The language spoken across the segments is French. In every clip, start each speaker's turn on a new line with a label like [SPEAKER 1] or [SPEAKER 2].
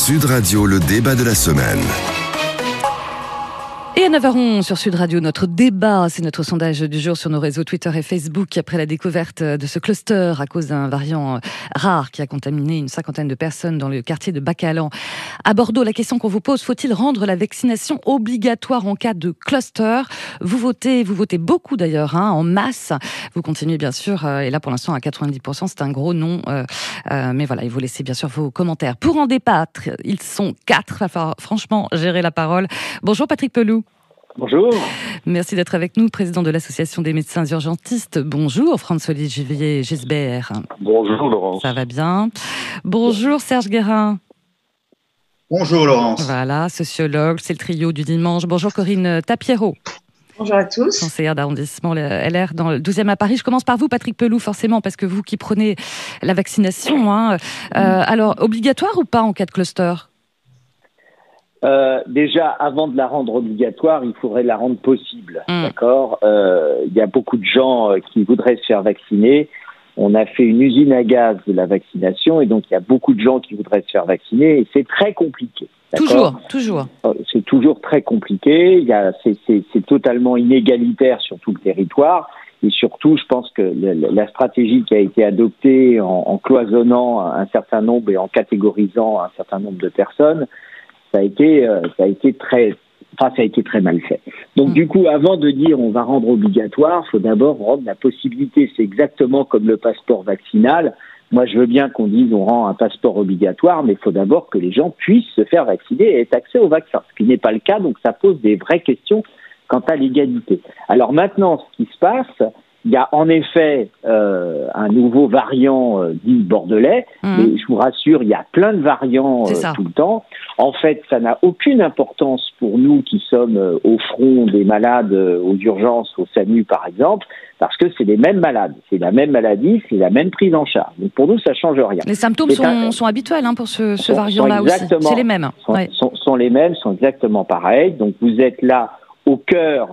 [SPEAKER 1] Sud Radio, le débat de la semaine.
[SPEAKER 2] Et à 9h11 sur Sud Radio, notre débat, c'est notre sondage du jour sur nos réseaux Twitter et Facebook après la découverte de ce cluster à cause d'un variant rare qui a contaminé une 50aine de personnes dans le quartier de Bacalan. À Bordeaux, la question qu'on vous pose, faut-il rendre la vaccination obligatoire en cas de cluster ? Vous votez beaucoup d'ailleurs, en masse. Vous continuez bien sûr, et là pour l'instant à 90%, c'est un gros non. Mais voilà, et vous laissez bien sûr vos commentaires. Pour en débattre, ils sont 4, il va falloir franchement gérer la parole. Bonjour Patrick Pelloux.
[SPEAKER 3] Bonjour.
[SPEAKER 2] Merci d'être avec nous, président de l'Association des médecins urgentistes. Bonjour, François-Olivier Gisbert.
[SPEAKER 4] Bonjour, Laurence.
[SPEAKER 2] Ça va bien. Bonjour, Serge Guérin.
[SPEAKER 5] Bonjour, Laurence.
[SPEAKER 2] Voilà, sociologue, c'est le trio du dimanche. Bonjour, Corinne Tapiero.
[SPEAKER 6] Bonjour à tous.
[SPEAKER 2] Conseillère d'arrondissement LR dans le 12e à Paris. Je commence par vous, Patrick Pelloux, forcément, parce que vous qui prenez la vaccination. Alors, obligatoire ou pas en cas de cluster ?
[SPEAKER 3] Déjà, avant de la rendre obligatoire, il faudrait la rendre possible, d'accord ? Il y a beaucoup de gens qui voudraient se faire vacciner. On a fait une usine à gaz de la vaccination et donc il y a beaucoup de gens qui voudraient se faire vacciner et c'est très compliqué. D'accord ?
[SPEAKER 2] Toujours.
[SPEAKER 3] C'est toujours très compliqué. C'est totalement inégalitaire sur tout le territoire. Et surtout, je pense que la stratégie qui a été adoptée en cloisonnant un certain nombre et en catégorisant un certain nombre de personnes, ça a été très mal fait. Donc du coup, avant de dire on va rendre obligatoire, il faut d'abord rendre la possibilité. C'est exactement comme le passeport vaccinal. Moi, je veux bien qu'on dise on rend un passeport obligatoire, mais il faut d'abord que les gens puissent se faire vacciner et aient accès au vaccin, ce qui n'est pas le cas. Donc ça pose des vraies questions quant à l'égalité. Alors maintenant, ce qui se passe, il y a en effet un nouveau variant dit bordelais, mais je vous rassure, il y a plein de variants tout le temps. En fait, ça n'a aucune importance pour nous qui sommes au front des malades aux urgences, au SAMU par exemple, parce que c'est les mêmes malades, c'est la même maladie, c'est la même prise en charge. Donc pour nous, ça change rien.
[SPEAKER 2] Les symptômes sont habituels pour ce variant-là aussi. C'est les mêmes.
[SPEAKER 3] Sont les mêmes, sont exactement pareils. Donc vous êtes là au cœur.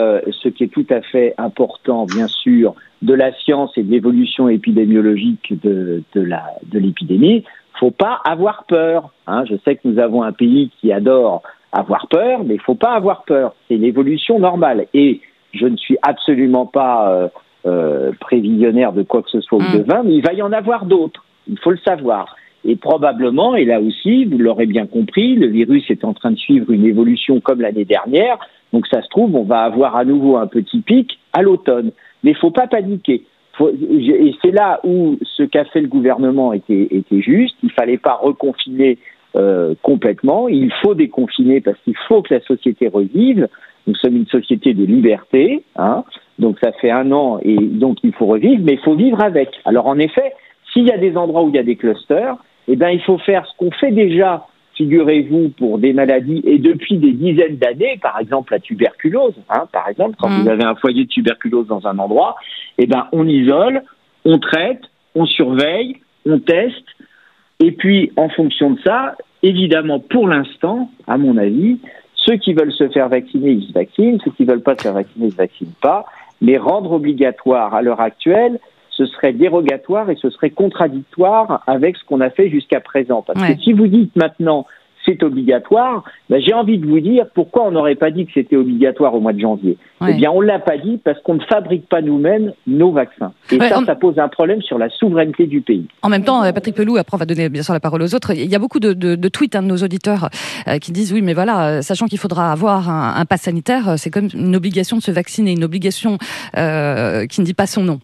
[SPEAKER 3] Ce qui est tout à fait important, bien sûr, de la science et de l'évolution épidémiologique de l'épidémie. Faut pas avoir peur. Je sais que nous avons un pays qui adore avoir peur, mais il faut pas avoir peur. C'est l'évolution normale. Et je ne suis absolument pas prévisionnaire de quoi que ce soit ou devin, mais il va y en avoir d'autres. Il faut le savoir. Et probablement, et là aussi, vous l'aurez bien compris, le virus est en train de suivre une évolution comme l'année dernière. Donc ça se trouve, on va avoir à nouveau un petit pic à l'automne. Mais il ne faut pas paniquer. Et c'est là où ce qu'a fait le gouvernement était juste. Il ne fallait pas reconfiner complètement. Il faut déconfiner parce qu'il faut que la société revive. Nous sommes une société de liberté. Donc ça fait 1 an et donc il faut revivre, mais il faut vivre avec. Alors en effet, s'il y a des endroits où il y a des clusters, il faut faire ce qu'on fait déjà, figurez-vous, pour des maladies, et depuis des dizaines d'années, par exemple la tuberculose, par exemple, quand vous avez un foyer de tuberculose dans un endroit, on isole, on traite, on surveille, on teste, et puis en fonction de ça, évidemment, pour l'instant, à mon avis, ceux qui veulent se faire vacciner, ils se vaccinent, ceux qui ne veulent pas se faire vacciner, ils ne se vaccinent pas, mais rendre obligatoire à l'heure actuelle, ce serait dérogatoire et ce serait contradictoire avec ce qu'on a fait jusqu'à présent. Parce que si vous dites maintenant c'est obligatoire, j'ai envie de vous dire pourquoi on n'aurait pas dit que c'était obligatoire au mois de janvier. Eh bien, on ne l'a pas dit parce qu'on ne fabrique pas nous-mêmes nos vaccins. Et ça pose un problème sur la souveraineté du pays.
[SPEAKER 2] En même temps, Patrick Pelloux, après on va donner bien sûr la parole aux autres, il y a beaucoup de tweets de nos auditeurs qui disent oui, mais voilà, sachant qu'il faudra avoir un pass sanitaire, c'est comme une obligation de se vacciner, une obligation qui ne dit pas son nom.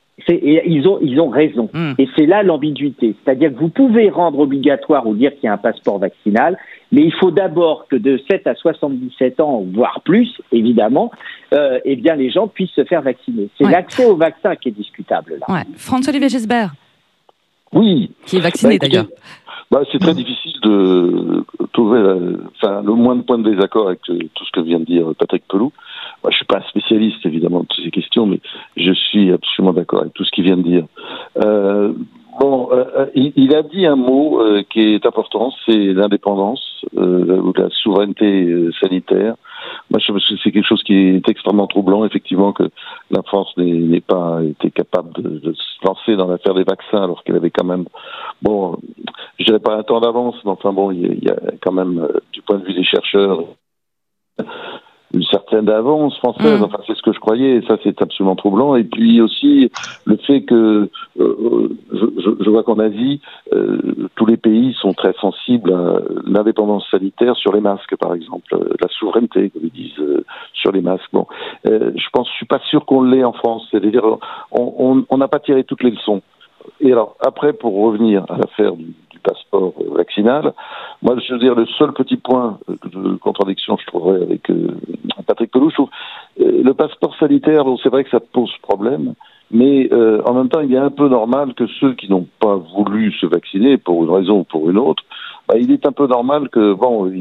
[SPEAKER 3] Ils ont raison. Et c'est là l'ambiguïté. C'est-à-dire que vous pouvez rendre obligatoire ou dire qu'il y a un passeport vaccinal, mais il faut d'abord que de 7 à 77 ans, voire plus, évidemment, les gens puissent se faire vacciner. C'est l'accès au vaccin qui est discutable, là.
[SPEAKER 2] François-Olivier Gisbert.
[SPEAKER 4] Oui.
[SPEAKER 2] Qui est vacciné, d'ailleurs.
[SPEAKER 4] C'est très difficile de trouver le moins de points de désaccord avec tout ce que vient de dire Patrick Pelloux. Moi, je suis pas spécialiste, évidemment, de ces questions, mais je suis absolument d'accord avec tout ce qu'il vient de dire. Il a dit un mot qui est important, c'est l'indépendance ou la souveraineté sanitaire. Moi, je pense que c'est quelque chose qui est extrêmement troublant, effectivement, que la France n'ait pas été capable de se lancer dans l'affaire des vaccins, alors qu'elle avait quand même... je dirais pas un temps d'avance, mais enfin bon, il y a quand même, du point de vue des chercheurs, une certaine avance française, enfin c'est ce que je croyais, et ça c'est absolument troublant. Et puis aussi le fait que je vois qu'en Asie, tous les pays sont très sensibles à l'indépendance sanitaire sur les masques, par exemple, la souveraineté, comme ils disent, sur les masques. Bon, je suis pas sûr qu'on l'ait en France. C'est-à-dire, on n'a pas tiré toutes les leçons. Et alors après, pour revenir à l'affaire du passeport vaccinal, moi je veux dire le seul petit point de contradiction que je trouverais avec Patrick Pelloux, je trouve le passeport sanitaire, bon, c'est vrai que ça pose problème, mais en même temps il est un peu normal que ceux qui n'ont pas voulu se vacciner pour une raison ou pour une autre, il est un peu normal que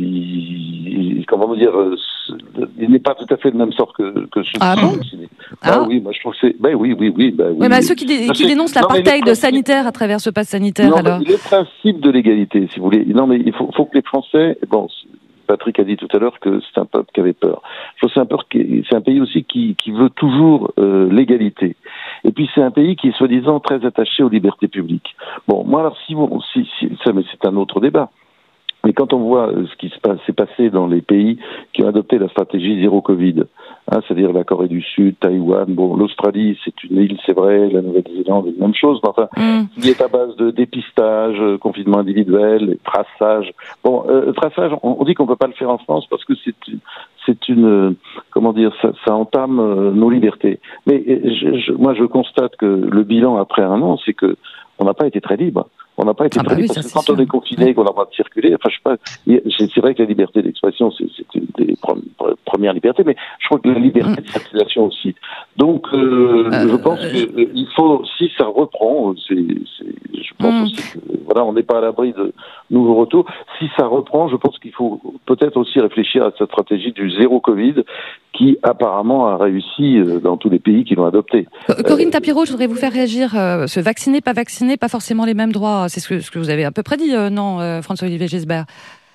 [SPEAKER 4] comment vous dire, il n'est pas tout à fait de même sorte que ceux qui sont vaccinés. Oui, moi je trouve que c'est oui.
[SPEAKER 2] Ceux qui dénoncent l'apartheid sanitaire à travers ce pass sanitaire, alors.
[SPEAKER 4] Le principe de l'égalité, si vous voulez. Non, mais il faut que les Français. Bon, Patrick a dit tout à l'heure que c'est un peuple qui avait peur. C'est un pays aussi qui veut toujours l'égalité. Et puis c'est un pays qui est soi-disant très attaché aux libertés publiques. Bon, moi alors si ça, mais c'est un autre débat. Mais quand on voit ce qui s'est passé dans les pays qui ont adopté la stratégie zéro Covid, c'est-à-dire la Corée du Sud, Taïwan, bon, l'Australie, c'est une île, c'est vrai, la Nouvelle-Zélande, c'est la même chose, mais enfin, il est à base de dépistage, confinement individuel, traçage. Bon, traçage, on dit qu'on peut pas le faire en France parce que c'est une comment dire, ça entame nos libertés. Mais moi, je constate que le bilan après un an, c'est que on n'a pas été très libre. On n'a pas été très libre parce que quand on est confiné, qu'on n'a pas de circuler, enfin, je sais pas, c'est vrai que la liberté d'expression, c'est une des premières libertés, mais je crois que la liberté de circulation aussi. Donc, je pense que il faut, si ça reprend, je pense aussi que, voilà, on n'est pas à l'abri de nouveaux retours. Si ça reprend, je pense qu'il faut peut-être aussi réfléchir à cette stratégie du zéro Covid, qui apparemment a réussi dans tous les pays qui l'ont adopté.
[SPEAKER 2] Corinne Tapiro, je voudrais vous faire réagir. Se vacciner, pas forcément les mêmes droits. C'est ce que vous avez à peu près dit, non, François-Olivier Gisbert?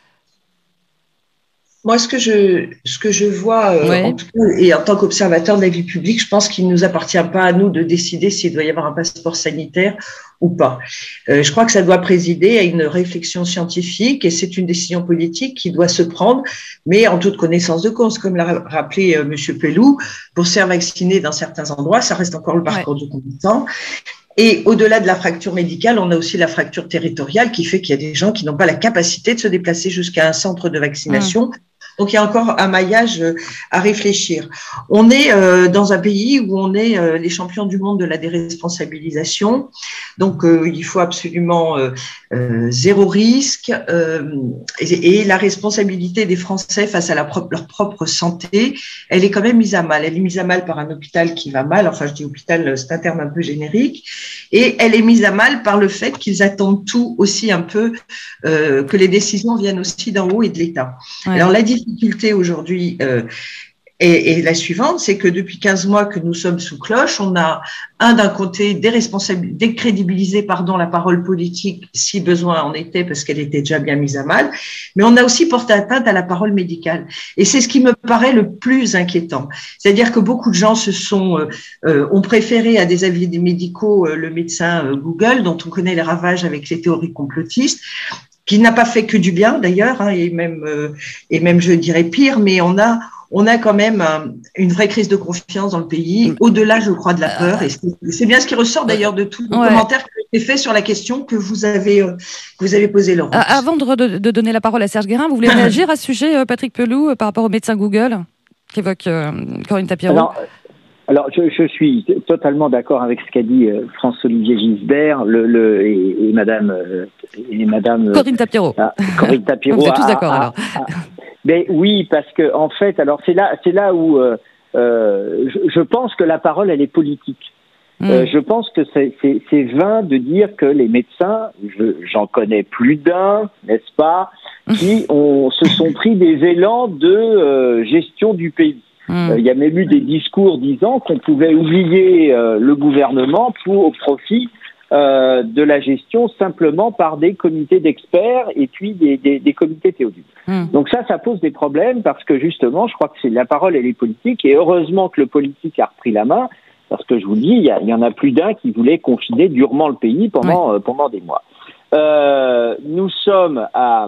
[SPEAKER 6] Moi, ce que je vois, en tout cas, et en tant qu'observateur de la vie publique, je pense qu'il ne nous appartient pas à nous de décider s'il doit y avoir un passeport sanitaire ou pas. Je crois que ça doit présider à une réflexion scientifique et c'est une décision politique qui doit se prendre, mais en toute connaissance de cause, comme l'a rappelé Monsieur Pelloux, pour se faire vacciner dans certains endroits, ça reste encore le parcours du combattant. Et au-delà de la fracture médicale, on a aussi la fracture territoriale qui fait qu'il y a des gens qui n'ont pas la capacité de se déplacer jusqu'à un centre de vaccination. Donc, il y a encore un maillage à réfléchir. On est dans un pays où on est les champions du monde de la déresponsabilisation. Donc, il faut absolument zéro risque et la responsabilité des Français face à leur propre santé, elle est quand même mise à mal. Elle est mise à mal par un hôpital qui va mal. Enfin, je dis hôpital, c'est un terme un peu générique. Et elle est mise à mal par le fait qu'ils attendent tout aussi un peu, que les décisions viennent aussi d'en haut et de l'État. Alors, la difficulté aujourd'hui est la suivante, c'est que depuis 15 mois que nous sommes sous cloche, on a d'un côté décrédibilisé la parole politique si besoin en était parce qu'elle était déjà bien mise à mal, mais on a aussi porté atteinte à la parole médicale. Et c'est ce qui me paraît le plus inquiétant. C'est-à-dire que beaucoup de gens ont préféré à des avis médicaux le médecin Google, dont on connaît les ravages avec les théories complotistes, qui n'a pas fait que du bien d'ailleurs, et même je dirais pire, mais on a quand même une vraie crise de confiance dans le pays, au-delà, je crois, de la peur. Et c'est bien ce qui ressort d'ailleurs de tous les commentaires qui ont été faits sur la question que vous avez posée, Laurent.
[SPEAKER 2] Avant de donner la parole à Serge Guérin, vous voulez réagir à ce sujet, Patrick Pelloux, par rapport au médecin Google qu'évoque Corinne Tapiro?
[SPEAKER 3] Alors, je suis totalement d'accord avec ce qu'a dit François-Olivier Gisbert et Madame
[SPEAKER 2] Corinne Tapiro.
[SPEAKER 3] Corinne Tapiro.
[SPEAKER 2] Vous êtes tous d'accord alors.
[SPEAKER 3] Mais oui, parce que en fait, alors c'est là où je pense que la parole elle est politique. Je pense que c'est vain de dire que les médecins, j'en connais plus d'un, n'est-ce pas, qui se sont pris des élans de gestion du pays. Il y a même eu des discours disant qu'on pouvait oublier le gouvernement au profit de la gestion simplement par des comités d'experts et puis des comités théodule. Donc ça pose des problèmes parce que justement, je crois que la parole elle est politique et heureusement que le politique a repris la main parce que je vous dis, il y en a plus d'un qui voulait confiner durement le pays pendant des mois. Nous sommes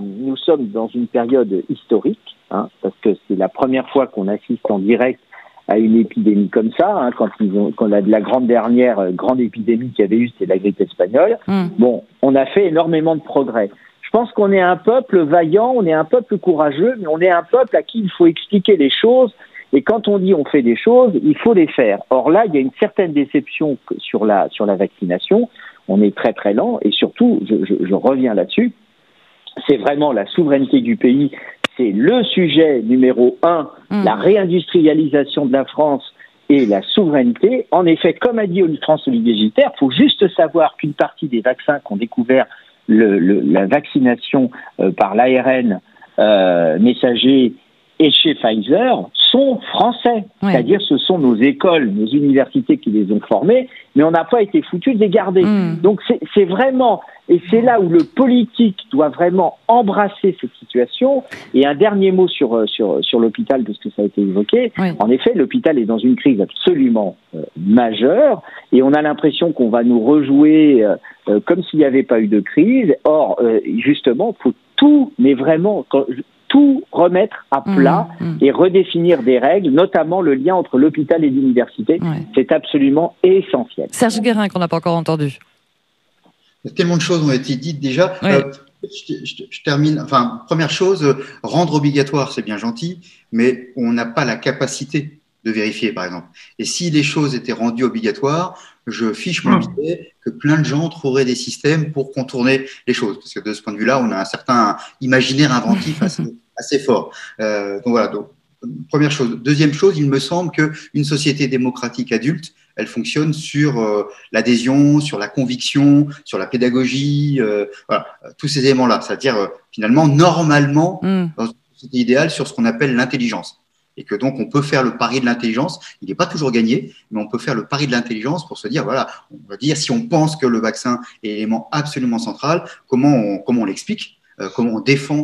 [SPEAKER 3] dans une période historique, parce que c'est la première fois qu'on assiste en direct à une épidémie comme ça. Quand la dernière grande épidémie qu'il y avait eu, c'est la grippe espagnole. Bon, on a fait énormément de progrès. Je pense qu'on est un peuple vaillant, on est un peuple courageux, mais on est un peuple à qui il faut expliquer les choses. Et quand on dit on fait des choses, il faut les faire. Or là, il y a une certaine déception sur la vaccination. On est très très lent et surtout, je reviens là-dessus, c'est vraiment la souveraineté du pays, c'est le sujet numéro 1, la réindustrialisation de la France et la souveraineté. En effet, comme a dit François-Olivier Gisbert, il faut juste savoir qu'une partie des vaccins qu'ont découvert la vaccination par l'ARN messager et chez Pfizer sont français. Ouais. C'est-à-dire ce sont nos écoles, nos universités qui les ont formés, mais on n'a pas été foutus de les garder. Donc c'est vraiment, et c'est là où le politique doit vraiment embrasser cette situation. Et un dernier mot sur l'hôpital, parce que ça a été évoqué. Oui. En effet, l'hôpital est dans une crise absolument majeure, et on a l'impression qu'on va nous rejouer comme s'il n'y avait pas eu de crise. Or, justement, il faut tout, mais vraiment... tout remettre à plat et redéfinir des règles, notamment le lien entre l'hôpital et l'université. Ouais. C'est absolument essentiel.
[SPEAKER 2] Serge Guérin, qu'on n'a pas encore entendu.
[SPEAKER 5] Tellement de choses ont été dites déjà. Ouais. Je termine. Enfin, première chose, rendre obligatoire, c'est bien gentil, mais on n'a pas la capacité de vérifier, par exemple. Et si les choses étaient rendues obligatoires, je fiche mon billet que plein de gens trouveraient des systèmes pour contourner les choses. Parce que de ce point de vue-là, on a un certain imaginaire inventif assez fort. Donc voilà. Donc, première chose. Deuxième chose, il me semble qu'une société démocratique adulte, elle fonctionne sur l'adhésion, sur la conviction, sur la pédagogie, voilà, tous ces éléments-là. C'est-à-dire, finalement, normalement, dans une société idéale, sur ce qu'on appelle l'intelligence. Et que donc, on peut faire le pari de l'intelligence. Il n'est pas toujours gagné, mais on peut faire le pari de l'intelligence pour se dire, voilà, on va dire, si on pense que le vaccin est l'élément absolument central, comment on l'explique, comment on défend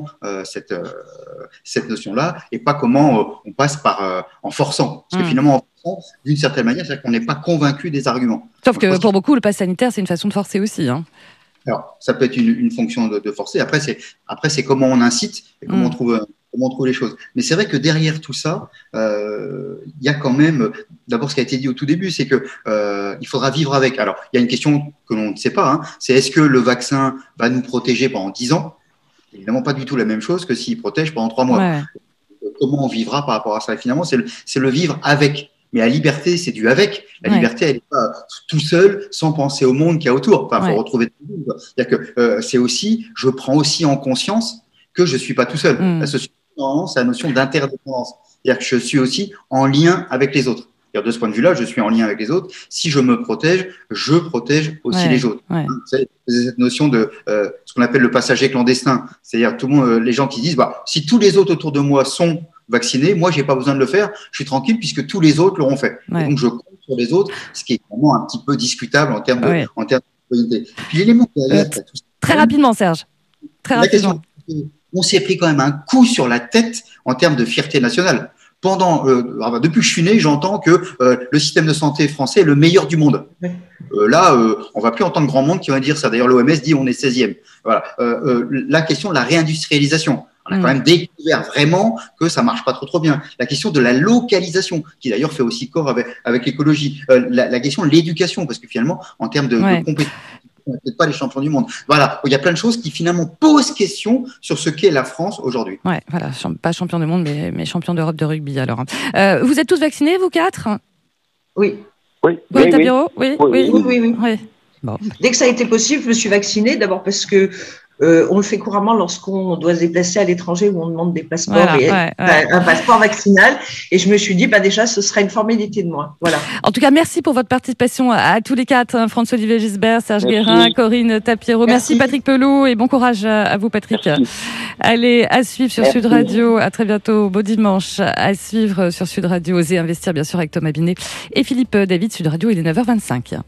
[SPEAKER 5] cette notion-là, et pas comment on passe en forçant. Parce que finalement, en forçant, d'une certaine manière, c'est-à-dire qu'on n'est pas convaincu des arguments.
[SPEAKER 2] Sauf que pour beaucoup, le pass sanitaire, c'est une façon de forcer aussi.
[SPEAKER 5] Alors, ça peut être une fonction de forcer. Après, c'est comment on incite et comment on trouve les choses. Mais c'est vrai que derrière tout ça, il y a quand même, d'abord ce qui a été dit au tout début, c'est que il faudra vivre avec. Alors, il y a une question que l'on ne sait pas, c'est est-ce que le vaccin va nous protéger pendant 10 ans ? Évidemment, pas du tout la même chose que s'il protège pendant 3 mois. Ouais. Comment on vivra par rapport à ça ? Et finalement, c'est le vivre avec. Mais la liberté, c'est du avec. La liberté, elle n'est pas tout seul, sans penser au monde qu'il y a autour. Enfin, faut retrouver tout le monde. C'est-à-dire que c'est aussi, je prends aussi en conscience que je suis pas tout seul. La société, normalement, c'est la notion d'interdépendance. C'est-à-dire que je suis aussi en lien avec les autres. De ce point de vue-là, je suis en lien avec les autres. Si je me protège, je protège aussi les autres. C'est cette notion de ce qu'on appelle le passager clandestin. C'est-à-dire tout le monde, les gens qui disent, si tous les autres autour de moi sont vaccinés, moi, j'ai pas besoin de le faire. Je suis tranquille puisque tous les autres l'auront fait. Et donc, je compte sur les autres, ce qui est vraiment un petit peu discutable en termes de citoyenneté. Puis l'élément
[SPEAKER 2] très rapidement, Serge. Très rapidement.
[SPEAKER 5] On s'est pris quand même un coup sur la tête en termes de fierté nationale. Depuis que je suis né, j'entends que le système de santé français est le meilleur du monde. Là, on va plus entendre grand monde qui va dire ça. D'ailleurs, l'OMS dit on est 16e. Voilà. La question de la réindustrialisation. On a quand même découvert vraiment que ça marche pas trop bien. La question de la localisation, qui d'ailleurs fait aussi corps avec l'écologie. La question de l'éducation, parce que finalement, en termes de compétences, on n'est peut-être pas les champions du monde. Voilà, il y a plein de choses qui finalement posent question sur ce qu'est la France aujourd'hui.
[SPEAKER 2] Ouais, voilà, pas champion du monde, mais champion d'Europe de rugby alors. Vous êtes tous vaccinés, vous 4 ?
[SPEAKER 6] Oui.
[SPEAKER 2] Oui. Tapiro ? Oui.
[SPEAKER 6] Bon. Dès que ça a été possible, je me suis vaccinée, d'abord parce que on le fait couramment lorsqu'on doit se déplacer à l'étranger où on demande des passeports un passeport vaccinal. Et je me suis dit, déjà, ce sera une formalité de moi. Voilà.
[SPEAKER 2] En tout cas, merci pour votre participation à tous les 4. François-Olivier Gisbert, Serge Guérin, Corinne Tapiro. Merci Patrick Pelloux et bon courage à vous, Patrick. Merci. Allez, à suivre sur Sud Radio. À très bientôt. Beau dimanche. À suivre sur Sud Radio. Osez investir, bien sûr, avec Thomas Binet et Philippe David. Sud Radio, il est 9h25.